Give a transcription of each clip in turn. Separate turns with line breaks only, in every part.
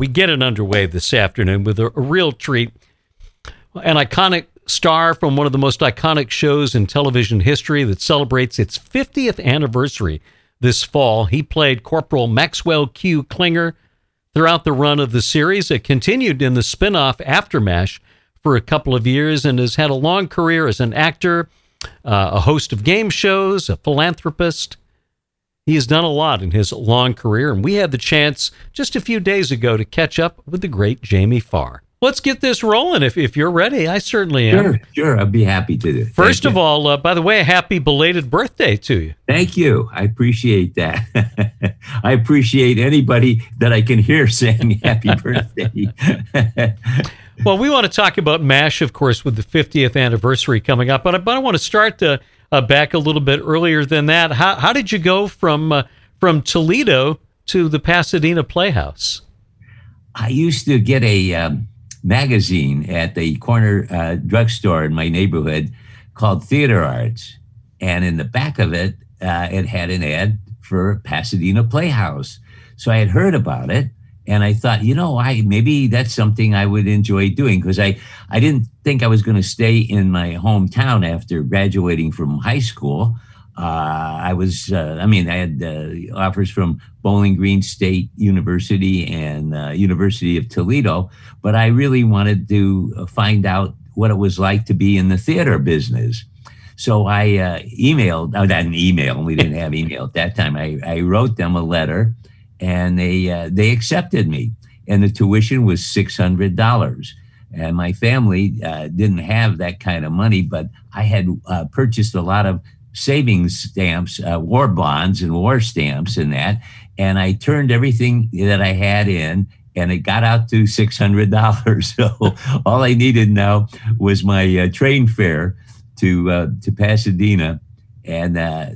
we get it underway this afternoon with a real treat. An iconic star from one of the most iconic shows in television history that celebrates its 50th anniversary this fall. He played Corporal Maxwell Q. Klinger throughout the run of the series. It continued in the spinoff Aftermath for a couple of years and has had a long career as an actor, a host of game shows, a philanthropist. He has done a lot in his long career, and we had the chance just a few days ago to catch up with the great Jamie Farr. Let's get this rolling if you're ready. I certainly am.
Sure. I'd be happy to do it.
First of all, by the way, a happy belated birthday to you.
Thank you. I appreciate that. I appreciate anybody that I can hear saying happy birthday.
Well, we want to talk about MASH, of course, with the 50th anniversary coming up, but I want to start back a little bit earlier than that. How did you go from Toledo to the Pasadena Playhouse?
I used to get a magazine at the corner drugstore in my neighborhood called Theater Arts. And in the back of it, it had an ad for Pasadena Playhouse. So I had heard about it. And I thought, maybe that's something I would enjoy doing, because I didn't think I was going to stay in my hometown after graduating from high school. I had offers from Bowling Green State University and University of Toledo, but I really wanted to find out what it was like to be in the theater business. So I emailed, not an email, we didn't have email at that time. I wrote them a letter, and they accepted me, and the tuition was $600. And my family didn't have that kind of money, but I had purchased a lot of savings stamps, war bonds and war stamps and that. And I turned everything that I had in, and it got out to $600. So all I needed now was my train fare to Pasadena. And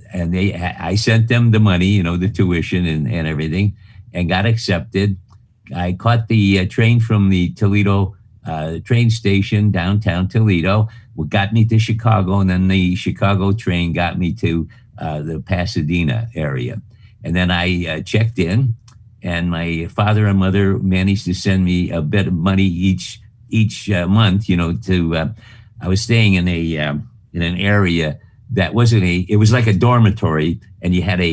I sent them the money, the tuition and everything, and got accepted. I caught the train from the Toledo train station, downtown Toledo, what got me to Chicago, and then the Chicago train got me to the Pasadena area. And then I checked in, and my father and mother managed to send me a bit of money each month, I was staying in an area that wasn't it was like a dormitory, and you had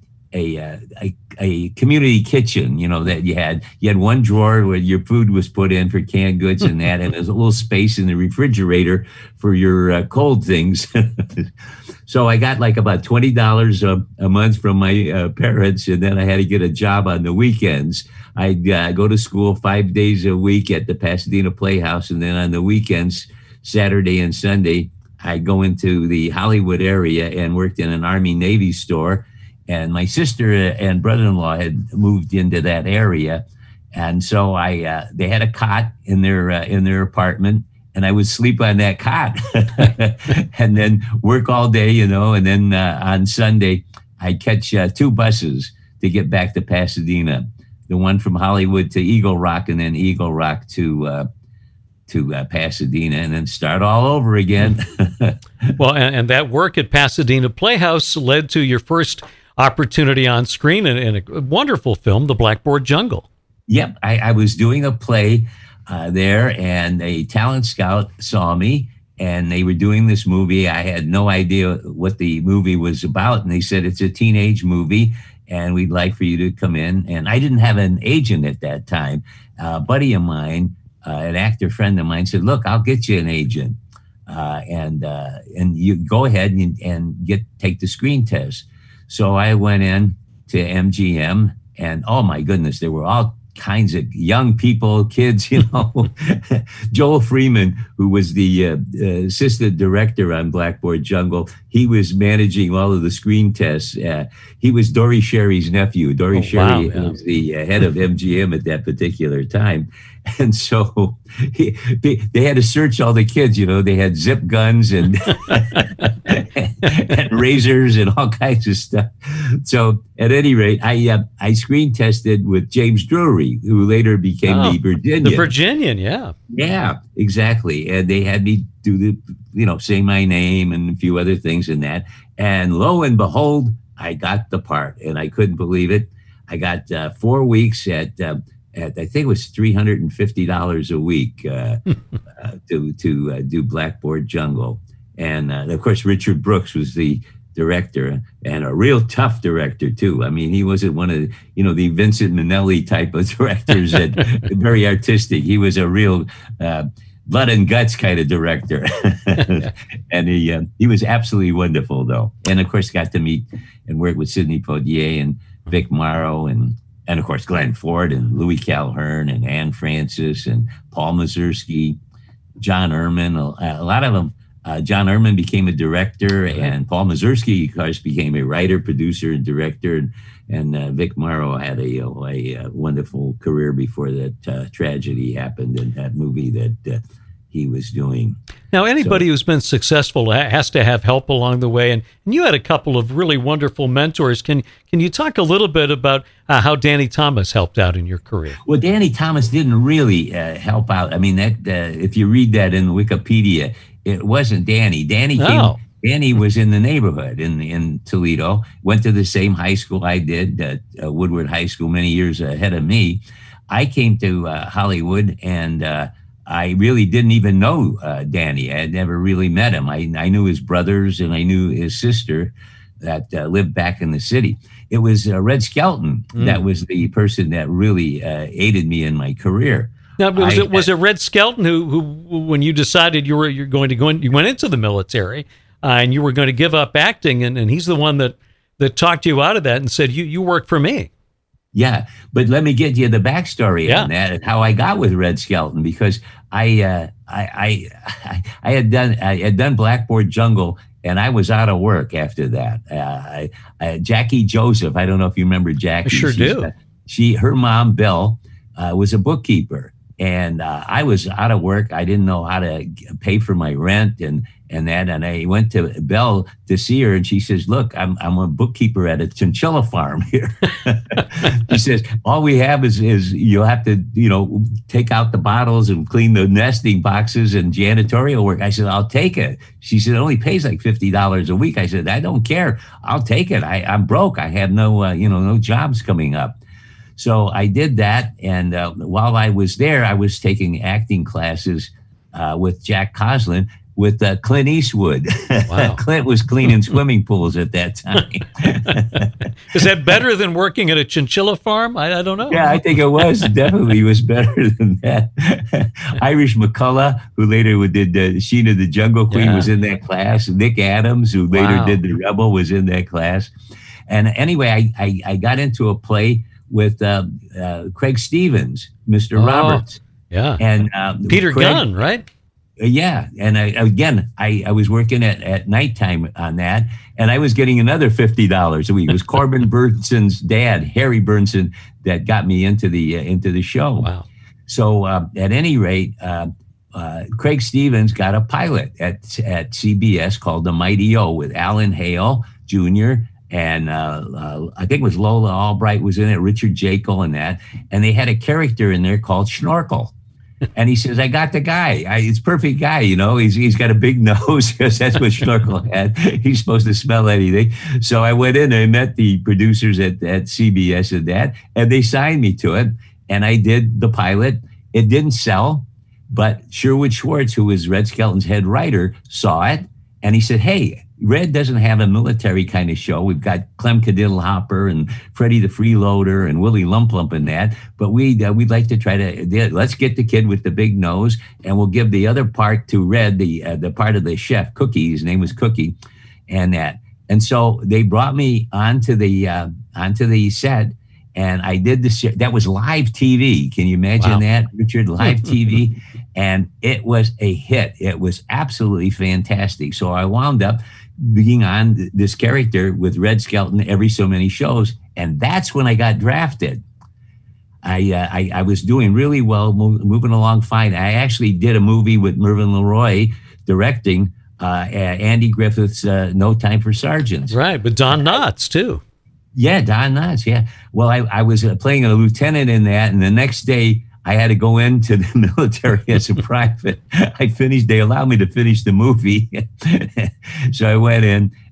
a community kitchen, that you had one drawer where your food was put in for canned goods and that, and there's a little space in the refrigerator for your cold things. So I got like about $20 a month from my parents, and then I had to get a job on the weekends. I'd go to school 5 days a week at the Pasadena Playhouse, and then on the weekends, Saturday and Sunday, I'd go into the Hollywood area and worked in an Army-Navy store. And my sister and brother-in-law had moved into that area. And so they had a cot in their apartment, and I would sleep on that cot and then work all day, and then on Sunday, I'd catch 2 buses to get back to Pasadena, the one from Hollywood to Eagle Rock, and then Eagle Rock to Pasadena, and then start all over again.
Well, and that work at Pasadena Playhouse led to your first opportunity on screen in a wonderful film, The Blackboard Jungle.
Yep, I was doing a play there, and a talent scout saw me, and they were doing this movie. I had no idea what the movie was about, and they said, it's a teenage movie, and we'd like for you to come in. And I didn't have an agent at that time. A buddy of mine, an actor friend of mine, said, look, I'll get you an agent, and you go ahead and take the screen test. So I went in to MGM, and oh my goodness, there were all kinds of young people, kids, Joel Freeman, who was the assistant director on Blackboard Jungle, he was managing all of the screen tests. He was Dory Sherry's nephew. Dory Sherry was the head of MGM at that particular time. And so they had to search all the kids, they had zip guns and, and razors and all kinds of stuff. So at any rate, I screen tested with James Drury, who later became the Virginian.
The Virginian, yeah.
Yeah, exactly. And they had me do say my name and a few other things in that. And lo and behold, I got the part, and I couldn't believe it. I got 4 weeks at at I think it was $350 a week to do Blackboard Jungle. And of course, Richard Brooks was the director, and a real tough director too. I mean, he wasn't one of the Vincent Minnelli type of directors that very artistic. He was a real blood and guts kind of director, and he was absolutely wonderful though. And of course, got to meet and work with Sidney Poitier and Vic Morrow and of course Glenn Ford and Louis Calhern and Anne Francis and Paul Mazursky, John Erman, a lot of them. John Erman became a director, and Paul Mazursky, of course, became a writer, producer, and director. And Vic Morrow had a wonderful career before that tragedy happened in that movie that he was doing.
Now, anybody who's been successful has to have help along the way, and you had a couple of really wonderful mentors. Can you talk a little bit about how Danny Thomas helped out in your career?
Well, Danny Thomas didn't really help out. I mean, that if you read that in Wikipedia, it wasn't Danny. Danny was in the neighborhood in Toledo, went to the same high school I did, Woodward High School, many years ahead of me. I came to Hollywood, and I really didn't even know Danny. I had never really met him. I knew his brothers, and I knew his sister that lived back in the city. It was Red Skelton that was the person that really aided me in my career.
Now, was it Red Skelton who when you decided you went into the military and you were going to give up acting, and he's the one that talked you out of that and said, you work for me?
Yeah, but let me get you the backstory on that and how I got with Red Skelton, because I had done Blackboard Jungle, and I was out of work after that. Jackie Joseph, I don't know if you remember Jackie.
I sure do.
Her mom, Belle, was a bookkeeper. And I was out of work. I didn't know how to pay for my rent and that. And I went to Belle to see her, and she says, "Look, I'm a bookkeeper at a chinchilla farm here." She says, "All we have is you'll have to take out the bottles and clean the nesting boxes and janitorial work." I said, "I'll take it." She said, "It only pays like $50 a week." I said, "I don't care. I'll take it. I'm broke. I have no jobs coming up." So I did that, and while I was there, I was taking acting classes with Jack Coslin with Clint Eastwood. Wow. Clint was cleaning swimming pools at that time.
Is that better than working at a chinchilla farm? I don't know.
Yeah, I think it was. Definitely was better than that. Irish McCullough, who later did Sheena the Jungle Queen, was in that class. Nick Adams, who later did The Rebel, was in that class. And anyway, I got into a play with Craig Stevens, Mr. Roberts.
Yeah.
And
Peter Gunn, right?
Yeah. And I was working at nighttime on that, and I was getting another $50 a week. It was Corbin Burnson's dad, Harry Burnson, that got me into the show.
Wow.
So at any rate, Craig Stevens got a pilot at CBS called The Mighty O with Alan Hale Jr., and I think it was Lola Albright was in it, Richard Jekyll and that. And they had a character in there called Schnorkel. And he says, "I got the guy. It's a perfect guy, He's got a big nose, because that's what Schnorkel had. He's supposed to smell anything." So I went in and I met the producers at CBS and that, and they signed me to it. And I did the pilot. It didn't sell, but Sherwood Schwartz, who was Red Skelton's head writer, saw it. And he said, "Hey, Red doesn't have a military kind of show. We've got Clem Cadiddle Hopper and Freddie the Freeloader and Willie Lump Lump in that. But we'd like to try to let's get the kid with the big nose, and we'll give the other part to Red, the part of the chef, Cookie. His name was Cookie, and that. And so they brought me onto the set, and I did this. That was live TV. Can you imagine that, Richard? Live TV, and it was a hit. It was absolutely fantastic. So I wound up being on this character with Red Skelton every so many shows, and that's when I got drafted. I was doing really well, moving along fine. I actually did a movie with Mervyn LeRoy directing, Andy Griffith's No Time for Sergeants.
Right, but Don Knotts too.
Yeah, Don Knotts, yeah. Well, I was playing a lieutenant in that, and the next day I had to go into the military as a private. They allowed me to finish the movie. So I went in,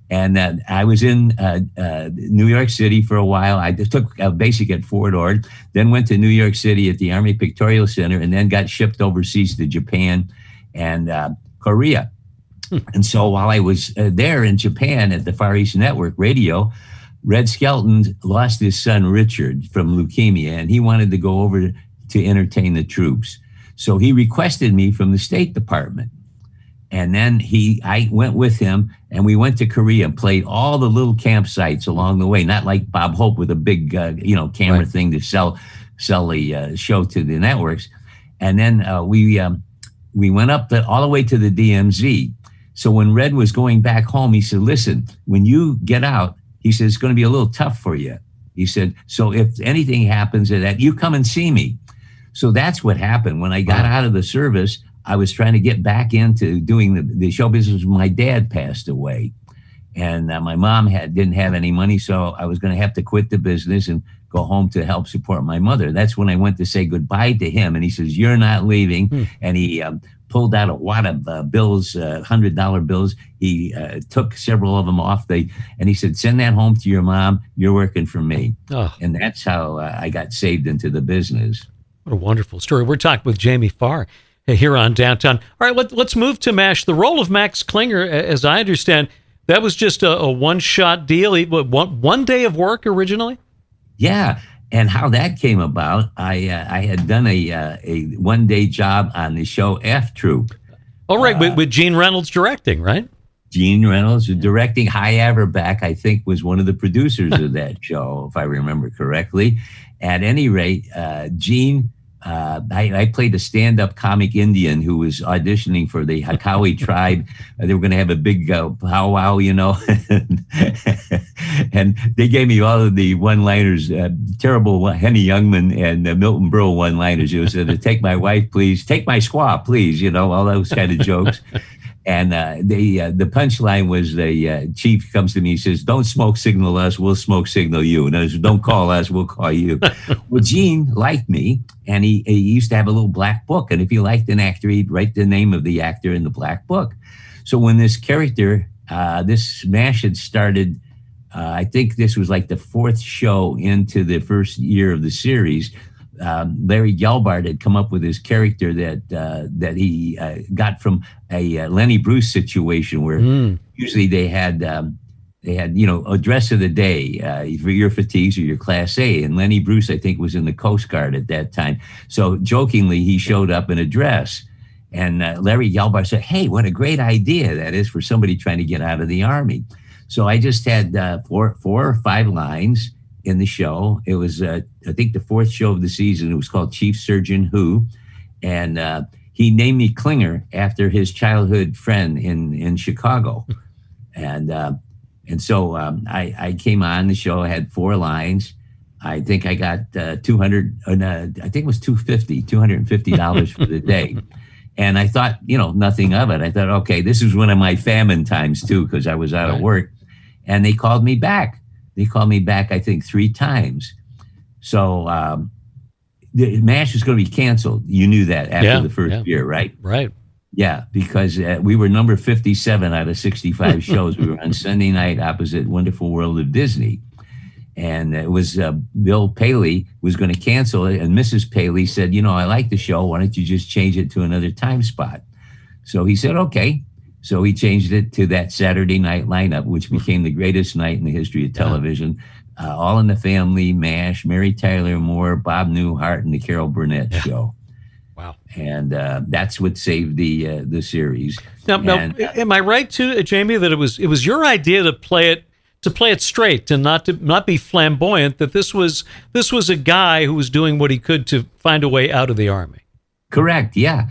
And I was in New York City for a while. I just took a basic at Fort Ord, then went to New York City at the Army Pictorial Center, and then got shipped overseas to Japan and Korea. And so while I was there in Japan at the Far East Network Radio, Red Skelton lost his son, Richard, from leukemia, and he wanted to go over to entertain the troops. So he requested me from the State Department. And then I went with him, and we went to Korea and played all the little campsites along the way, not like Bob Hope with a big, camera
Right.
thing to sell the show to the networks. And then we went up all the way to the DMZ. So when Red was going back home, he said, listen, when you get out, he said, it's going to be a little tough for you. He said, so if anything happens to that, you come and see me. So that's what happened. When I got out of the service, I was trying to get back into doing the show business. My dad passed away, and my mom didn't have any money, so I was going to have to quit the business and go home to help support my mother. That's when I went to say goodbye to him, and he says, you're not leaving. And he pulled out a wad of bills, $100 bills. He took several of them off, and he said, send that home to your mom. You're working for me.
Oh.
And that's how I got saved into the business.
What a wonderful story. We're talking with Jamie Farr here on Downtown. All right, let's move to MASH. The role of Max Klinger, as I understand, that was just a one-shot deal. One day of work originally?
Yeah, and how that came about, I had done a one-day job on the show F Troop.
Oh, right, with Gene Reynolds directing, right?
Gene Reynolds was directing. Hy Averback, I think, was one of the producers of that show, if I remember correctly. At any rate, Gene... I played a stand-up comic Indian who was auditioning for the Hakawi tribe. They were going to have a big powwow, and they gave me all of the one-liners, terrible Henny Youngman and Milton Berle one-liners. It was take my wife, please. Take my squaw, please. All those kind of jokes. And the punchline was the chief comes to me, he says, don't smoke signal us, we'll smoke signal you. And I said, don't call us, we'll call you. Well, Gene liked me, and he used to have a little black book. And if he liked an actor, he'd write the name of the actor in the black book. So when this character, this MASH had started, I think this was like the fourth show into the first year of the series, Larry Gelbart had come up with his character that he got from a Lenny Bruce situation where usually they had a dress of the day for your fatigues or your Class A, and Lenny Bruce I think was in the Coast Guard at that time. So jokingly he showed up in a dress, and Larry Gelbart said, "Hey, what a great idea that is for somebody trying to get out of the Army." So I just had four or five lines in the show. It was, I think, the fourth show of the season. It was called Chief Surgeon Who, and he named me Klinger after his childhood friend in Chicago, and so I came on the show. I had four lines. I think I got I think it was $250 for the day. And I thought, nothing of it. I thought, okay, this is one of my famine times too, because I was out of work. And they called me back. I think 3 times. So the MASH was going to be canceled. You knew that after the first year, right?
Right.
Yeah, because we were number 57 out of 65 shows. We were on Sunday night opposite Wonderful World of Disney. And it was Bill Paley was going to cancel it. And Mrs. Paley said, I like the show. Why don't you just change it to another time spot? So he said, okay. So he changed it to that Saturday night lineup, which became the greatest night in the history of television. All in the Family, MASH, Mary Tyler Moore, Bob Newhart, and the Carol Burnett Show. Wow. And that's what saved the series.
Now, am I right too, Jamie, that it was your idea to play it straight and not be flamboyant, that this was a guy who was doing what he could to find a way out of the Army? Correct.
Yeah.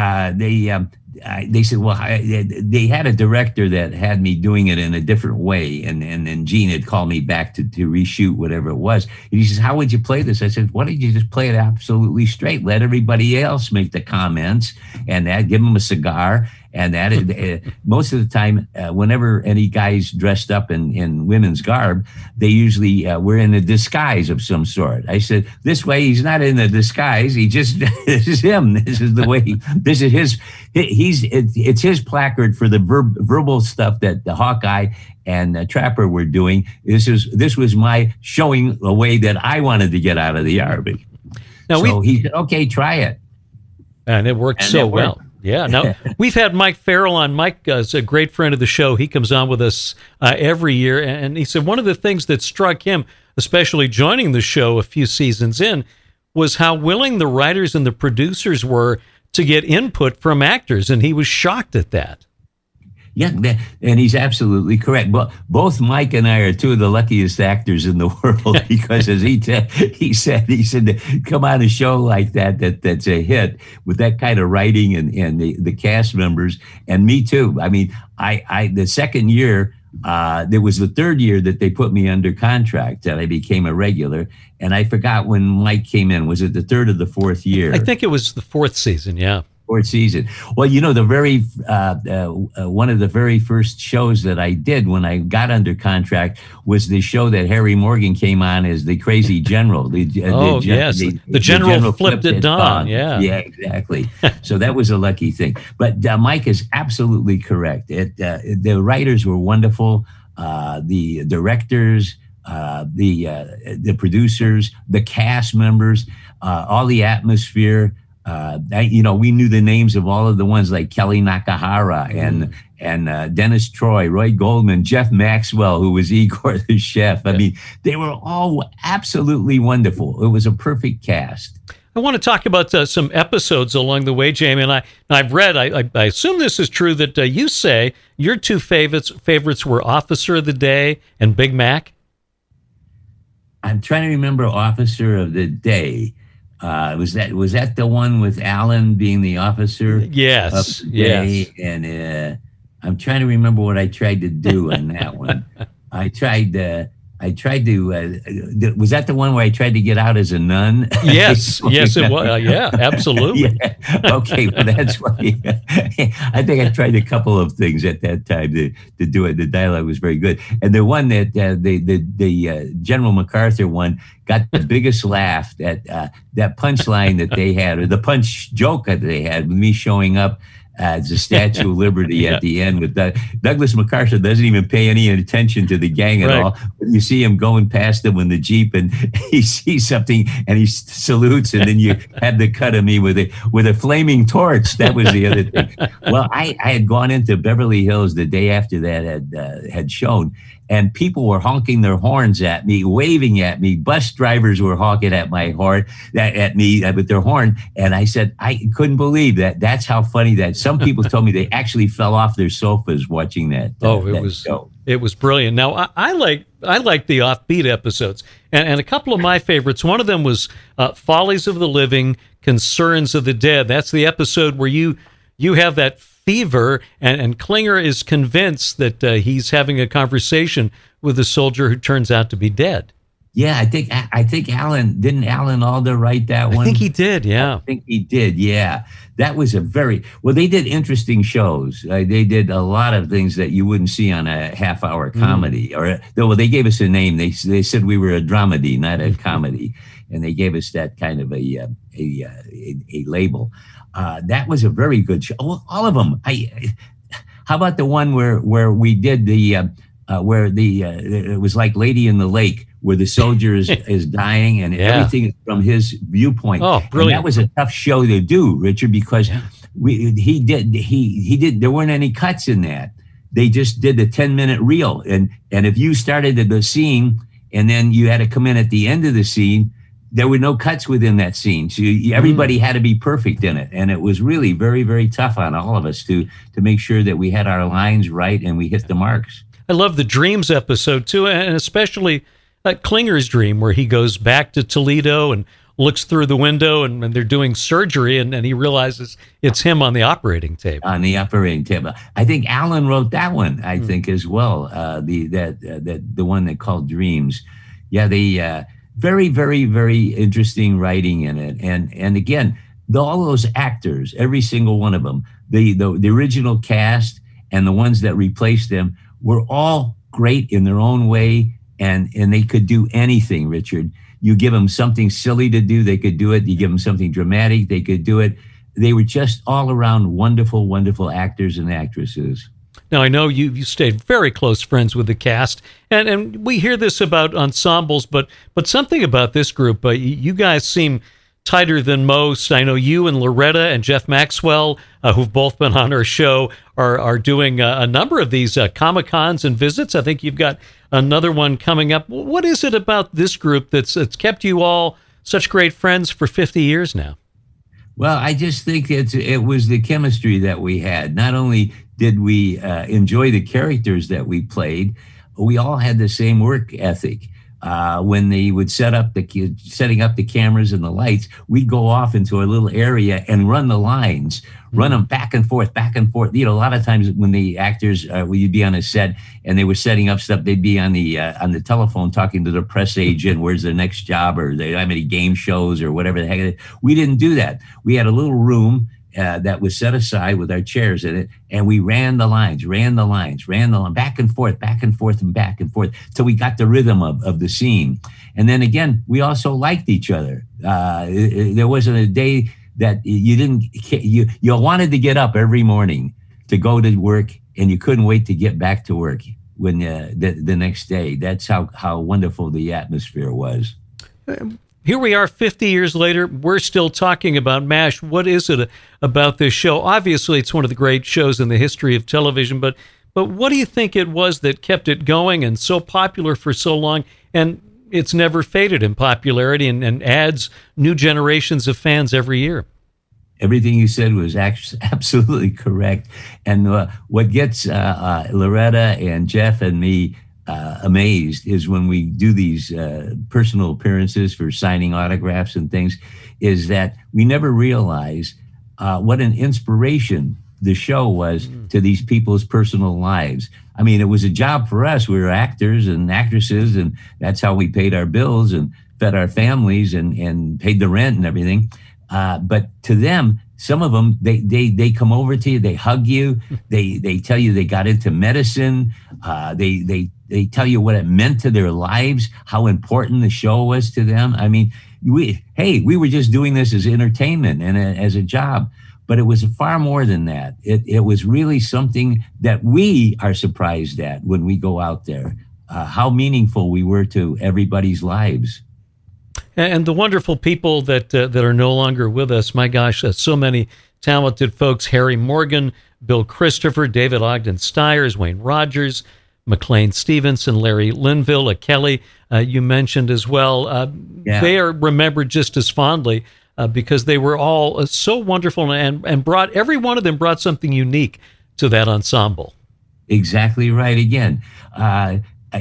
They said, well, they had a director that had me doing it in a different way. And then Gene had called me back to reshoot whatever it was. And he says, how would you play this? I said, why don't you just play it absolutely straight? Let everybody else make the comments and give them a cigar And that most of the time, whenever any guys dressed up in women's garb, they usually were in a disguise of some sort. I said, this way, he's not in a disguise. He just, this is him. This is the way, this is his, it's his placard for the verbal stuff that the Hawkeye and Trapper were doing. This was my showing a way that I wanted to get out of the Army. Now so he said, okay, try it.
And it worked so well. Yeah. Now, we've had Mike Farrell on. Mike is a great friend of the show. He comes on with us every year. And he said one of the things that struck him, especially joining the show a few seasons in, was how willing the writers and the producers were to get input from actors. And he was shocked at that.
Yeah, and he's absolutely correct. But both Mike and I are two of the luckiest actors in the world because, as he said, to come on a show like that's a hit with that kind of writing and the cast members, and me too. I mean, I the second year, there was the third year that they put me under contract and I became a regular. And I forgot when Mike came in. Was it the third or the fourth year?
I think it was the fourth season. Yeah.
Fourth season. Well, you know, the very one of the very first shows that I did when I got under contract was the show that Harry Morgan came on as the crazy general. The general flipped at dawn. Yeah, exactly. So that was a lucky thing. But Mike is absolutely correct. The writers were wonderful. The directors, the producers, the cast members, all the atmosphere. We knew the names of all of the ones like Kelly Nakahara and Dennis Troy, Roy Goldman, Jeff Maxwell, who was Igor the chef. I mean, they were all absolutely wonderful. It was a perfect cast.
I want to talk about some episodes along the way, Jamie. And I've read, I assume this is true, that you say your two favorites were Officer of the Day and Big Mac.
I'm trying to remember Officer of the Day. Was that the one with Alan being the officer?
Yes.
Yes. And I'm trying to remember what I tried to do on that one. I tried to. Was that the one where I tried to get out as a nun?
Yes, yes, it was. Yeah, absolutely.
Yeah. Okay, well, that's why. I think I tried a couple of things at that time to do it. The dialogue was very good, and the one that the General MacArthur one got the biggest laugh. That punchline that they had, or the punch joke that they had, with me showing up as the Statue of Liberty at the end with Douglas MacArthur doesn't even pay any attention to the gang at all. But you see him going past them in the Jeep and he sees something and he salutes, and then you have the cut of me with a flaming torch. That was the other thing. Well, I had gone into Beverly Hills the day after that had shown, and people were honking their horns at me, waving at me. Bus drivers were honking at me with their horn. And I said, I couldn't believe that. That's how funny that. Some people told me they actually fell off their sofas watching that.
It was brilliant. Now, I like the offbeat episodes, and a couple of my favorites. One of them was Follies of the Living, Concerns of the Dead. That's the episode where you have that fever, and Klinger is convinced that he's having a conversation with a soldier who turns out to be dead.
Yeah, I think didn't Alan Alda write that one?
I think he did, yeah.
I think he did, yeah. That was they did interesting shows. They did a lot of things that you wouldn't see on a half-hour comedy. They gave us a name. They said we were a dramedy, not a comedy, and they gave us that kind of a label. That was a very good show. All of them. How about the one where we did it was like Lady in the Lake, where the soldier is dying and everything is from his viewpoint.
Oh, brilliant.
And that was a tough show to do, Richard, because he did there weren't any cuts in that. They just did the 10-minute reel. And if you started the scene and then you had to come in at the end of the scene, there were no cuts within that scene. So everybody had to be perfect in it. And it was really very, very tough on all of us to make sure that we had our lines right and we hit the marks.
I love the Dreams episode, too, and especially Klinger's dream, where he goes back to Toledo and looks through the window and they're doing surgery, and he realizes it's him on the operating table.
On the operating table. I think Alan wrote that one, I think, as well, the one they called Dreams. Yeah, very, very, very interesting writing in it. And again, all those actors, every single one of them, the original cast and the ones that replaced them were all great in their own way, and they could do anything, Richard. You give them something silly to do, they could do it. You give them something dramatic, they could do it. They were just all around wonderful, wonderful actors and actresses.
Now, I know you stayed very close friends with the cast, and we hear this about ensembles, but something about this group, you guys seem tighter than most. I know you and Loretta and Jeff Maxwell, who've both been on our show, are doing a number of these Comic-Cons and visits. I think you've got another one coming up. What is it about this group that's kept you all such great friends for 50 years now?
Well, I just think it was the chemistry that we had. Not only did we enjoy the characters that we played, we all had the same work ethic. When they would setting up the cameras and the lights, we'd go off into a little area and run the lines, run them back and forth. You know, a lot of times when the actors, you'd be on a set and they were setting up stuff, they'd be on the telephone talking to the press agent, where's their next job, or they don't have any game shows or whatever the heck. We didn't do that. We had a little room that was set aside with our chairs in it, and we ran the lines, back and forth, till we got the rhythm of the scene. And then again, we also liked each other. There wasn't a day that you wanted to get up every morning to go to work, and you couldn't wait to get back to work when the next day. That's how wonderful the atmosphere was.
Here we are 50 years later. We're still talking about MASH. What is it about this show? Obviously, it's one of the great shows in the history of television, but what do you think it was that kept it going and so popular for so long? And it's never faded in popularity and adds new generations of fans every year.
Everything you said was absolutely correct. And what gets Loretta and Jeff and me amazed is when we do these personal appearances for signing autographs and things, is that we never realize what an inspiration the show was to these people's personal lives. I mean, it was a job for us. We were actors and actresses, and that's how we paid our bills and fed our families and paid the rent and everything. But to them, some of them, they come over to you, they hug you, they tell you they got into medicine, they tell you what it meant to their lives, how important the show was to them. I mean, we were just doing this as entertainment and as a job, but it was far more than that. It was really something that we are surprised at when we go out there, how meaningful we were to everybody's lives.
And the wonderful people that are no longer with us. My gosh, so many talented folks. Harry Morgan, Bill Christopher, David Ogden Stiers, Wayne Rogers, McLean Stevenson, Larry Linville, Kelly, you mentioned as well. They are remembered just as fondly because they were all so wonderful and brought, every one of them brought something unique to that ensemble.
Exactly right. Again, I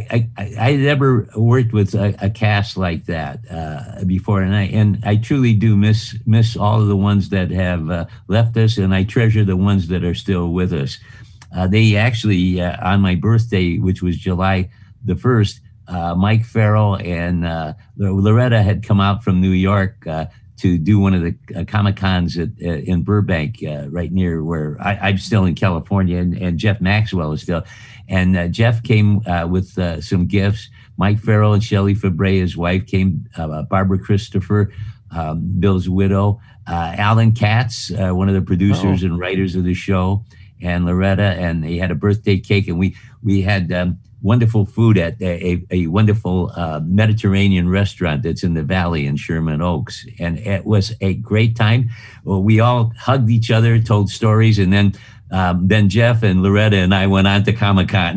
never worked with a cast like that before, and I truly do miss all of the ones that have left us, and I treasure the ones that are still with us. They actually, on my birthday, which was July the 1st, Mike Farrell and Loretta had come out from New York to do one of the Comic-Cons in Burbank, right near where I'm still in California, and Jeff Maxwell is still. And Jeff came with some gifts. Mike Farrell and Shelley Fabre, his wife, came. Barbara Christopher, Bill's widow. Alan Katz, one of the producers and writers of the show, and Loretta. And they had a birthday cake, and we had wonderful food at a wonderful Mediterranean restaurant that's in the Valley in Sherman Oaks. And it was a great time. We all hugged each other, told stories, and then Jeff and Loretta and I went on to Comic-Con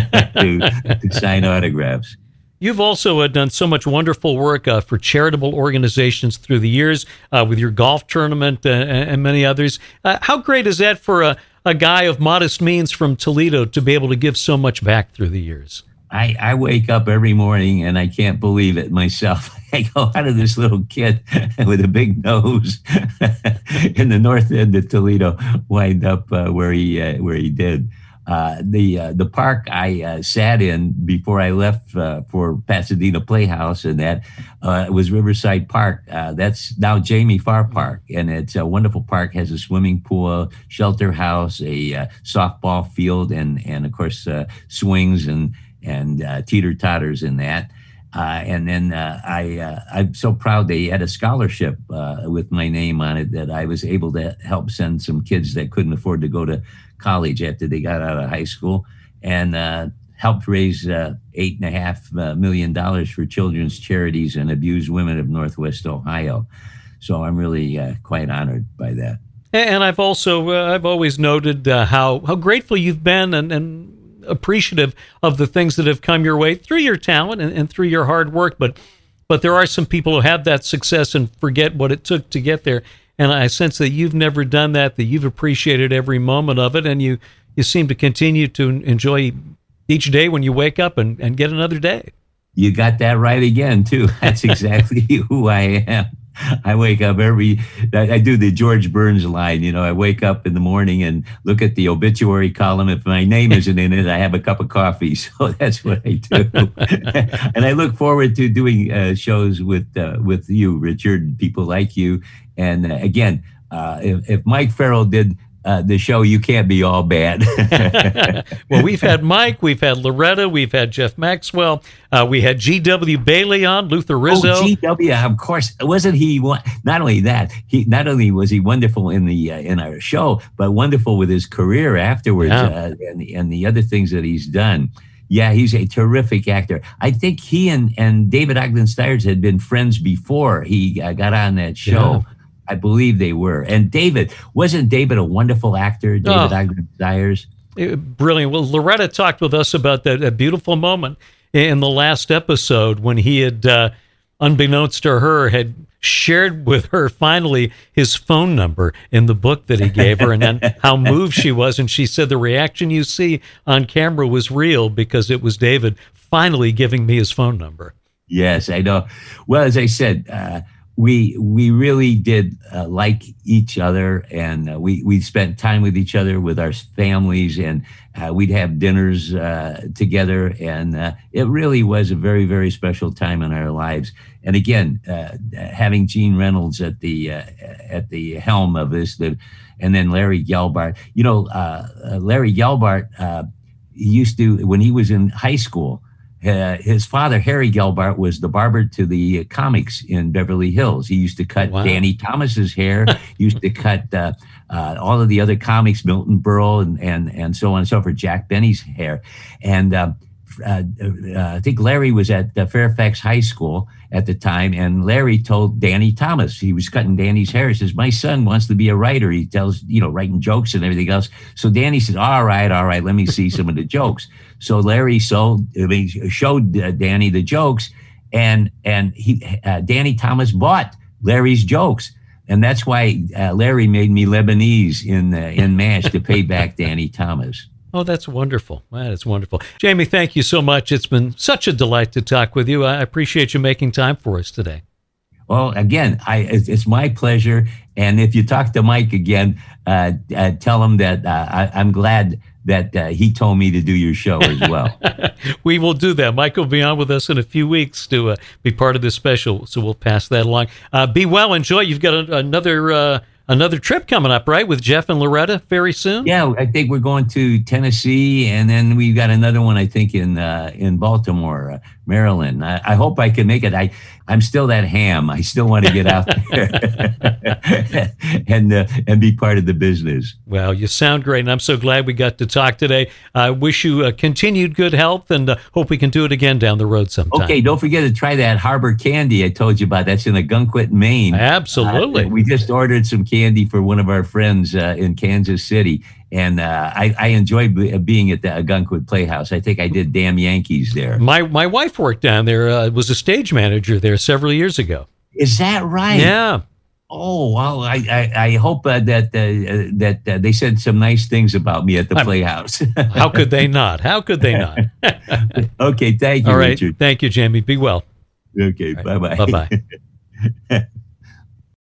to sign autographs.
You've also done so much wonderful work for charitable organizations through the years with your golf tournament and many others. How great is that for a guy of modest means from Toledo to be able to give so much back through the years?
I wake up every morning and I can't believe it myself. I go, how did this little kid with a big nose in the north end of Toledo wind up where he did? The park I sat in before I left for Pasadena Playhouse, and that was Riverside Park. That's now Jamie Farr Park, and it's a wonderful park. Has a swimming pool, shelter house, a softball field, and of course swings and teeter totters in that. And then I'm so proud they had a scholarship with my name on it that I was able to help send some kids that couldn't afford to go to college after they got out of high school, and helped raise $8.5 million for children's charities and abused women of Northwest Ohio. So I'm really quite honored by that.
And I've always noted how grateful you've been and appreciative of the things that have come your way through your talent and through your hard work. But there are some people who have that success and forget what it took to get there. And I sense that you've never done that you've appreciated every moment of it, and you seem to continue to enjoy each day when you wake up and get another day.
You got that right again, too. That's exactly who I am. I wake up I do the George Burns line, I wake up in the morning and look at the obituary column. If my name isn't in it, I have a cup of coffee. So that's what I do. And I look forward to doing shows with you, Richard, people like you. And again, if Mike Farrell did the show, you can't be all bad.
Well, we've had Mike, we've had Loretta, we've had Jeff Maxwell, we had G.W. Bailey on, Luther Rizzo.
Oh, G.W., of course. Wasn't he? Not only that, not only was he wonderful in our show, but wonderful with his career afterwards, and the other things that he's done. Yeah, he's a terrific actor. I think he and David Ogden Stiers had been friends before he got on that show. Yeah. I believe they were. And wasn't David a wonderful actor, David Ogden Stiers?
Brilliant. Well, Loretta talked with us about that beautiful moment in the last episode when he had, unbeknownst to her, had shared with her finally his phone number in the book that he gave her, and then how moved she was. And she said the reaction you see on camera was real because it was David finally giving me his phone number.
Yes, I know. Well, as I said, we really did like each other, and we spent time with each other, with our families, and we'd have dinners together, and it really was a very, very special time in our lives. And again, having Gene Reynolds at the helm of this, and then Larry Gelbart. Larry Gelbart, he used to, when he was in high school, his father, Harry Gelbart, was the barber to the comics in Beverly Hills. He used to cut Danny Thomas's hair. He used to cut all of the other comics, Milton Berle and so on and so forth, Jack Benny's hair. And I think Larry was at Fairfax High School at the time, and Larry told Danny Thomas, he was cutting Danny's hair, he says, my son wants to be a writer. He tells, writing jokes and everything else. So Danny said, all right, let me see some of the jokes. So Larry showed Danny the jokes, and Danny Thomas bought Larry's jokes. And that's why Larry made me Lebanese in MASH to pay back Danny Thomas.
Oh, that's wonderful. That is wonderful. Jamie, thank you so much. It's been such a delight to talk with you. I appreciate you making time for us today.
Well, again, it's my pleasure. And if you talk to Mike again, tell him that I'm glad that he told me to do your show as well.
We will do that. Mike will be on with us in a few weeks to be part of this special, so we'll pass that along. Be well, enjoy. You've got another trip coming up, right, with Jeff and Loretta very soon?
Yeah, I think we're going to Tennessee, and then we've got another one, I think, in Baltimore, Maryland. I hope I can make it. I'm still that ham. I still want to get out there and be part of the business.
Well, you sound great, and I'm so glad we got to talk today. I wish you continued good health, and hope we can do it again down the road sometime.
Okay, don't forget to try that Harbor Candy I told you about. That's in Ogunquit, Maine.
Absolutely.
We just ordered some candy for one of our friends in Kansas City. And I enjoyed being at the Ogunquit Playhouse. I think I did Damn Yankees there.
My wife worked down there, was a stage manager there several years ago.
Is that right?
Yeah.
Oh, well, I hope that they said some nice things about me at the Playhouse.
How could they not? How could they not?
Okay, thank you,
All right.
Richard.
Thank you, Jamie. Be well.
Okay, bye-bye.
Bye-bye.